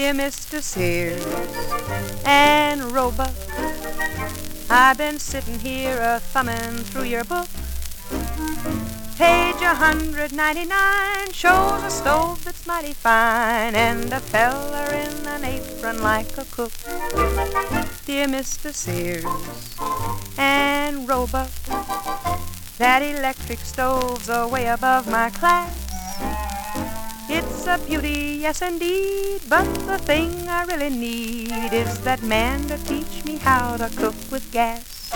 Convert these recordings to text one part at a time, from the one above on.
Dear Mr. Sears and Roebuck, I've been sitting here a-thumbing through your book. Page 199 shows a stove that's mighty fine and a feller in an apron like a cook. Dear Mr. Sears and Roebuck, that electric stove's way above my class. It's a beauty, yes indeed, but the thing I really need is that man to teach me how to cook with gas.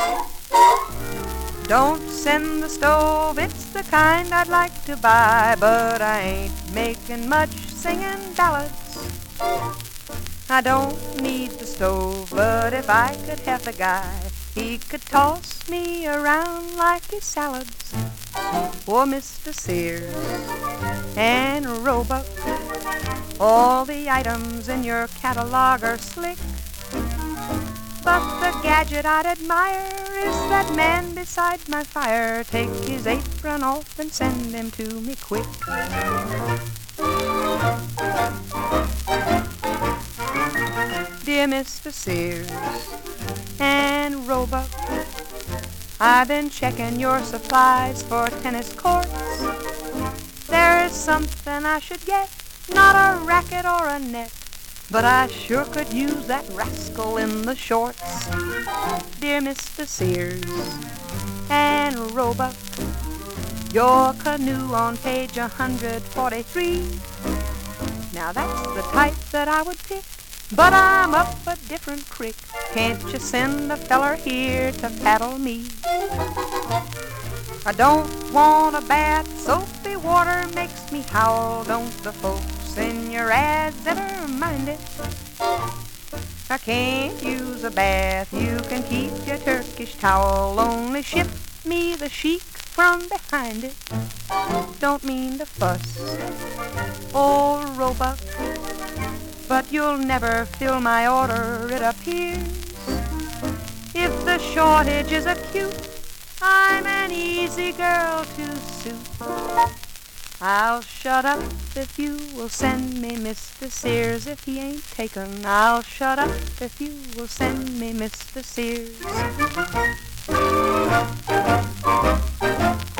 Don't send the stove, it's the kind I'd like to buy, but I ain't making much singing ballads. I don't need the stove, but if I could have the guy, he could toss me around like his salads. Oh, Mr. Sears and Roebuck, all the items in your catalog are slick, but the gadget I'd admire is that man beside my fire. Take his apron off and send him to me quick. Dear Mr. Sears and Roebuck, I've been checking your supplies for tennis courts. There is something I should get, not a racket or a net, but I sure could use that rascal in the shorts. Dear Mr. Sears and Roebuck, your canoe on page 143. Now that's the type that I would pick, but I'm up a different creek. Can't you send a feller here to paddle me? I don't want a bath, soapy water makes me howl. Don't the folks in your ads ever mind it? I can't use a bath, you can keep your Turkish towel. Only ship me the chic from behind it. Don't mean to fuss, old Roebuck, but you'll never fill my order, it appears. If the shortage is acute, I'm an easy girl to suit. I'll shut up if you will send me Mr. Sears. If he ain't taken, I'll shut up if you will send me Mr. Sears.